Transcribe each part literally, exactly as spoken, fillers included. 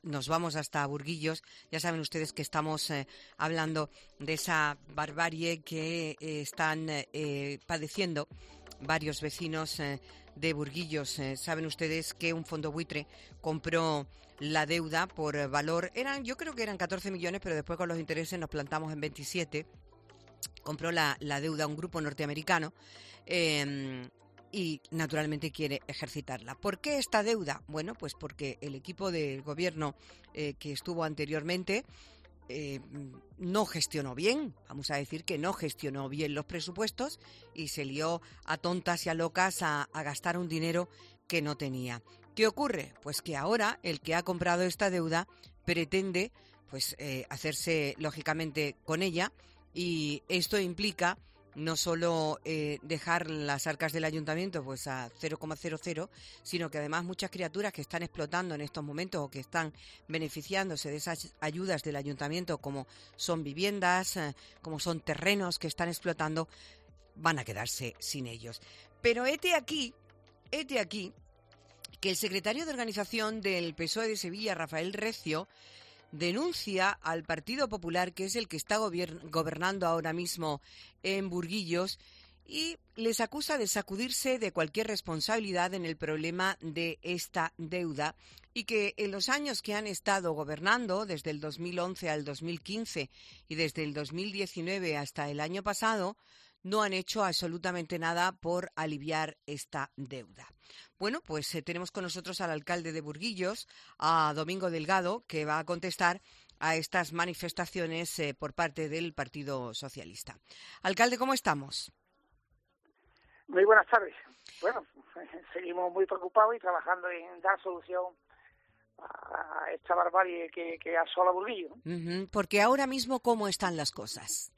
nos vamos hasta Burguillos. Ya saben ustedes que estamos eh, hablando de esa barbarie que eh, están eh, padeciendo varios vecinos eh, de Burguillos. Eh, saben ustedes que un fondo buitre compró la deuda por valor, eran, yo creo que eran catorce millones, pero después con los intereses nos plantamos en veintisiete. Compró la, la deuda a un grupo norteamericano eh, y naturalmente quiere ejercitarla. ¿Por qué esta deuda? Bueno, pues porque el equipo del gobierno eh, que estuvo anteriormente eh, no gestionó bien, vamos a decir que no gestionó bien los presupuestos y se lió a tontas y a locas a, a gastar un dinero que no tenía. ¿Qué ocurre? Pues que ahora el que ha comprado esta deuda pretende pues eh, hacerse lógicamente con ella, y esto implica no solo eh, dejar las arcas del ayuntamiento pues a cero coma cero cero, sino que además muchas criaturas que están explotando en estos momentos o que están beneficiándose de esas ayudas del ayuntamiento, como son viviendas, eh, como son terrenos que están explotando, van a quedarse sin ellos. Pero hete aquí, hete aquí, que el secretario de organización del P S O E de Sevilla, Rafael Recio, denuncia al Partido Popular, que es el que está gobernando ahora mismo en Burguillos, y les acusa de sacudirse de cualquier responsabilidad en el problema de esta deuda, y que en los años que han estado gobernando, desde el dos mil once al dos mil quince y desde el dos mil diecinueve hasta el año pasado, no han hecho absolutamente nada por aliviar esta deuda. Bueno, pues eh, tenemos con nosotros al alcalde de Burguillos, a Domingo Delgado, que va a contestar a estas manifestaciones eh, por parte del Partido Socialista. Alcalde, ¿cómo estamos? Muy buenas tardes. Bueno, seguimos muy preocupados y trabajando en dar solución a esta barbarie que, que asola Burguillos. Uh-huh. Porque ahora mismo, ¿cómo están las cosas?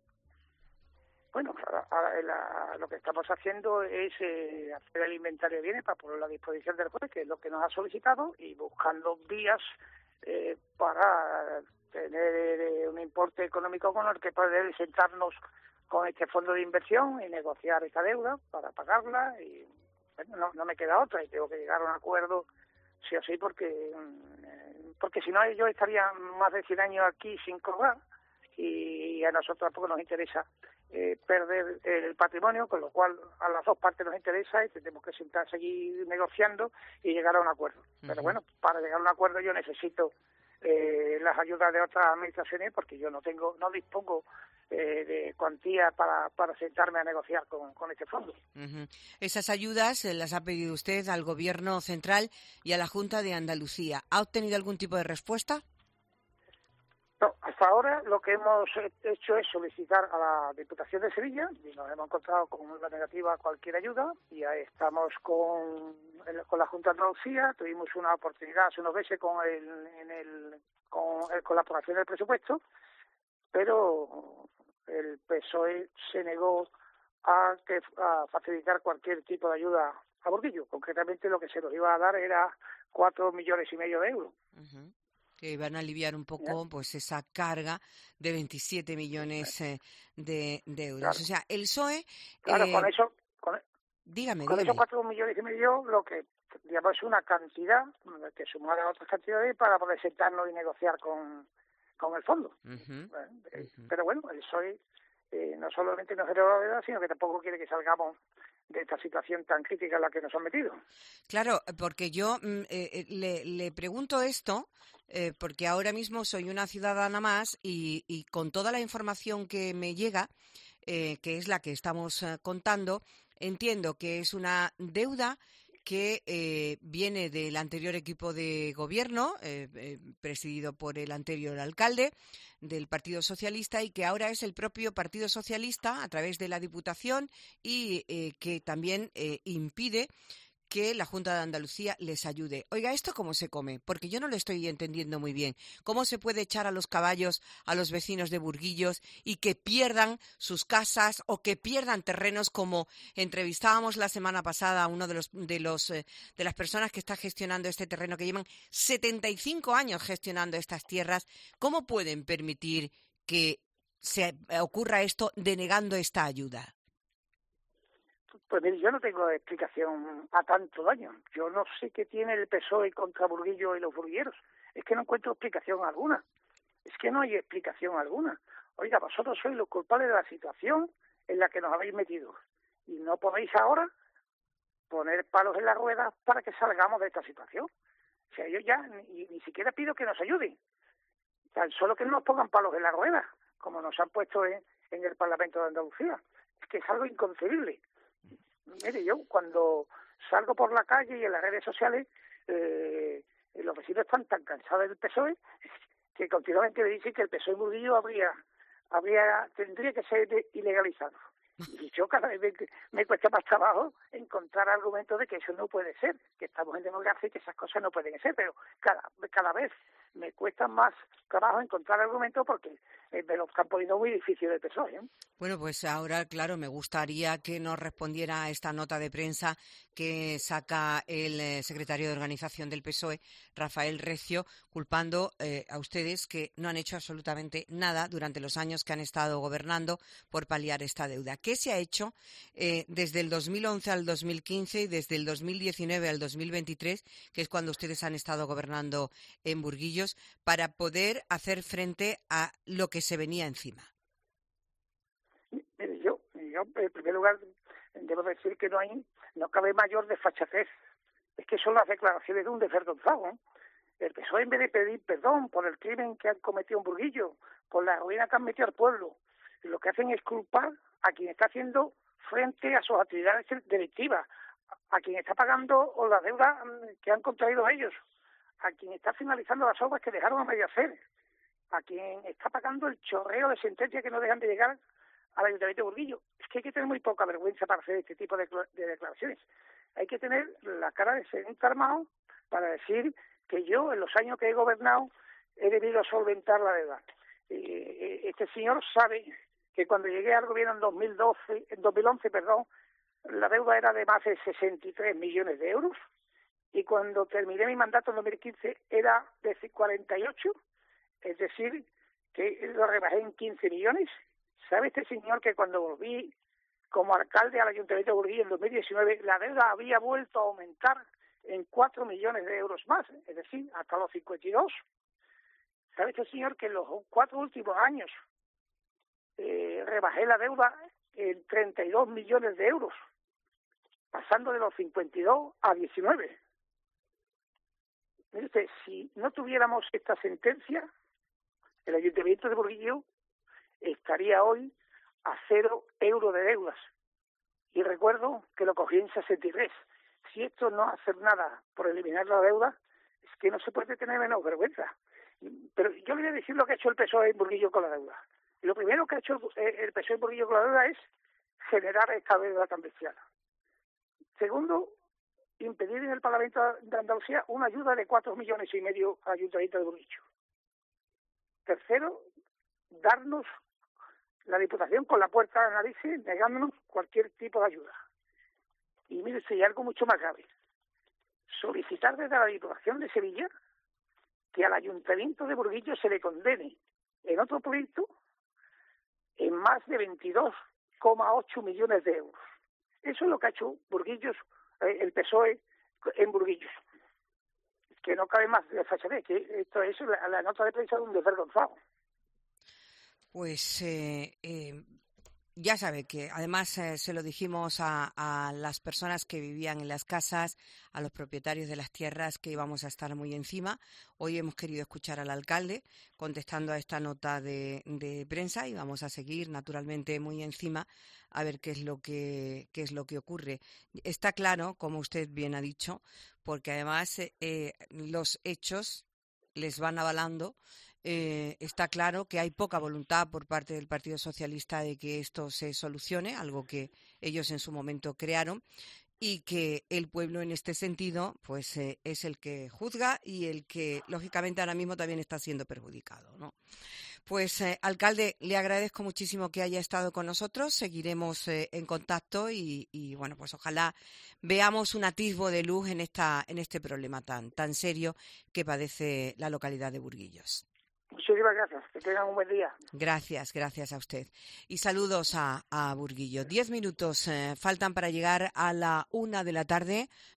Bueno, ahora la, lo que estamos haciendo es eh, hacer el inventario de bienes para ponerlo a disposición del juez, que es lo que nos ha solicitado, y buscando vías eh, para tener eh, un importe económico con el que poder sentarnos con este fondo de inversión y negociar esta deuda para pagarla. Y bueno, no, no me queda otra y tengo que llegar a un acuerdo sí o sí, porque, porque si no yo estaría más de cien años aquí sin cobrar, y a nosotros tampoco nos interesa Eh, perder el patrimonio, con lo cual a las dos partes nos interesa y tenemos que sentar, seguir negociando y llegar a un acuerdo. Uh-huh. Pero bueno, para llegar a un acuerdo yo necesito eh, las ayudas de otras administraciones, porque yo no tengo, no dispongo eh, de cuantía para, para sentarme a negociar con, con este fondo. Uh-huh. Esas ayudas eh, las ha pedido usted al Gobierno central y a la Junta de Andalucía. ¿Ha obtenido algún tipo de respuesta? No, hasta ahora lo que hemos hecho es solicitar a la Diputación de Sevilla, y nos hemos encontrado con una negativa a cualquier ayuda, y ahí estamos con, con la Junta de Andalucía. Tuvimos una oportunidad hace unos meses con, el, en el, con, el, con la aprobación del presupuesto, pero el P S O E se negó a, que, a facilitar cualquier tipo de ayuda a Burguillos. Concretamente lo que se nos iba a dar era cuatro millones y medio de euros. Uh-huh. Que van a aliviar un poco pues esa carga de veintisiete millones eh, de, de euros. Claro. O sea, el P S O E... Claro, eh, con eso... Con, dígame, con dígame. esos cuatro millones y medio, lo que, digamos, es una cantidad que sumar a otras cantidades para poder sentarnos y negociar con, con el fondo. Uh-huh. Bueno, eh, uh-huh. Pero bueno, el P S O E eh, no solamente nos generó la deuda, sino que tampoco quiere que salgamos de esta situación tan crítica en la que nos han metido. Claro, porque yo eh, le, le pregunto esto eh, porque ahora mismo soy una ciudadana más y, y con toda la información que me llega, eh, que es la que estamos eh, contando, entiendo que es una deuda que eh, viene del anterior equipo de gobierno, eh, eh, presidido por el anterior alcalde del Partido Socialista, y que ahora es el propio Partido Socialista, a través de la Diputación, y eh, que también eh, impide que la Junta de Andalucía les ayude. Oiga, ¿esto cómo se come? Porque yo no lo estoy entendiendo muy bien. ¿Cómo se puede echar a los caballos a los vecinos de Burguillos y que pierdan sus casas o que pierdan terrenos, como entrevistábamos la semana pasada a uno de los de los eh, de las personas que está gestionando este terreno, que llevan setenta y cinco años gestionando estas tierras? ¿Cómo pueden permitir que se ocurra esto denegando esta ayuda? Pues mire, yo no tengo explicación a tanto daño. Yo no sé qué tiene el P S O E contra Burguillos y los burguilleros. Es que no encuentro explicación alguna. Es que no hay explicación alguna. Oiga, vosotros sois los culpables de la situación en la que nos habéis metido. Y no podéis ahora poner palos en las ruedas para que salgamos de esta situación. O sea, yo ya ni, ni siquiera pido que nos ayuden. Tan solo que no nos pongan palos en las ruedas, como nos han puesto en, en el Parlamento de Andalucía. Es que es algo inconcebible. Mire, yo cuando salgo por la calle y en las redes sociales, eh, los vecinos están tan cansados del P S O E que continuamente me dicen que el P S O E en Burguillo habría, habría, tendría que ser ilegalizado. Y yo cada vez me, me cuesta más trabajo encontrar argumentos de que eso no puede ser, que estamos en democracia y que esas cosas no pueden ser, pero cada, cada vez me cuesta más trabajo encontrar argumentos porque eh, me lo están poniendo muy difícil el P S O E, ¿eh? Bueno, pues ahora, claro, me gustaría que nos respondiera a esta nota de prensa que saca el eh, secretario de Organización del P S O E, Rafael Recio, culpando eh, a ustedes que no han hecho absolutamente nada durante los años que han estado gobernando por paliar esta deuda. ¿Qué se ha hecho eh, desde el dos mil once al dos mil quince y desde el dos mil diecinueve al dos mil veintitrés, que es cuando ustedes han estado gobernando en Burguillos, para poder hacer frente a lo que se venía encima? Mire, yo, yo, en primer lugar, debo decir que no hay, no cabe mayor desfachatez. Es que son las declaraciones de un desvergonzado, ¿eh? El P S O E, en vez de pedir perdón por el crimen que han cometido en Burguillo, por la ruina que han metido al pueblo, lo que hacen es culpar a quien está haciendo frente a sus actividades delictivas, a quien está pagando las deudas que han contraído ellos, a quien está finalizando las obras que dejaron a medio hacer, a quien está pagando el chorreo de sentencias que no dejan de llegar al Ayuntamiento de Burguillo. Es que hay que tener muy poca vergüenza para hacer este tipo de, de declaraciones. Hay que tener la cara de ser armado para decir que yo, en los años que he gobernado, he debido solventar la deuda. Eh, este señor sabe que cuando llegué al gobierno en dos mil doce, en dos mil once, perdón, la deuda era de más de sesenta y tres millones de euros, y cuando terminé mi mandato en dos mil quince era de cuarenta y ocho, es decir, que lo rebajé en quince millones. ¿Sabe este señor que cuando volví como alcalde al Ayuntamiento de Burguillo en dos mil diecinueve, la deuda había vuelto a aumentar en cuatro millones de euros más, es decir, hasta los cincuenta y dos? ¿Sabe este señor que en los cuatro últimos años eh, rebajé la deuda en treinta y dos millones de euros, pasando de los cincuenta y dos a diecinueve? Mire usted, si no tuviéramos esta sentencia, el Ayuntamiento de Burguillo estaría hoy a cero euros de deudas. Y recuerdo que lo cogí en sesenta y tres. Si esto no hace nada por eliminar la deuda, es que no se puede tener menos vergüenza. Pero yo le voy a decir lo que ha hecho el P S O E en Burguillo con la deuda. Lo primero que ha hecho el P S O E en Burguillo con la deuda es generar esta deuda tan bestial. Segundo, impedir en el Parlamento de Andalucía una ayuda de cuatro millones y medio al Ayuntamiento de Burguillo. Tercero, darnos la Diputación con la puerta a la nariz, negándonos cualquier tipo de ayuda. Y mire, si hay algo mucho más grave, solicitar desde la Diputación de Sevilla que al Ayuntamiento de Burguillo se le condene en otro proyecto en más de veintidós coma ocho millones de euros. Eso es lo que ha hecho Burguillos, eh, el P S O E en Burguillos. Que no cabe más de fachatez, que esto es la, la nota de prensa de un desvergonzado. Pues eh, eh, ya sabe que además eh, se lo dijimos a, a las personas que vivían en las casas, a los propietarios de las tierras, que íbamos a estar muy encima. Hoy hemos querido escuchar al alcalde contestando a esta nota de, de prensa y vamos a seguir naturalmente muy encima a ver qué es lo que qué es lo que ocurre. Está claro, como usted bien ha dicho, porque además eh, los hechos les van avalando. Eh, está claro que hay poca voluntad por parte del Partido Socialista de que esto se solucione, algo que ellos en su momento crearon, y que el pueblo en este sentido pues eh, es el que juzga y el que lógicamente ahora mismo también está siendo perjudicado, ¿no? Pues eh, alcalde, le agradezco muchísimo que haya estado con nosotros, seguiremos eh, en contacto y, y bueno, pues ojalá veamos un atisbo de luz en esta en este problema tan tan serio que padece la localidad de Burguillos. Muchísimas gracias. Que tengan un buen día. Gracias, gracias a usted. Y saludos a, a Burguillo. Diez minutos eh, faltan para llegar a la una de la tarde.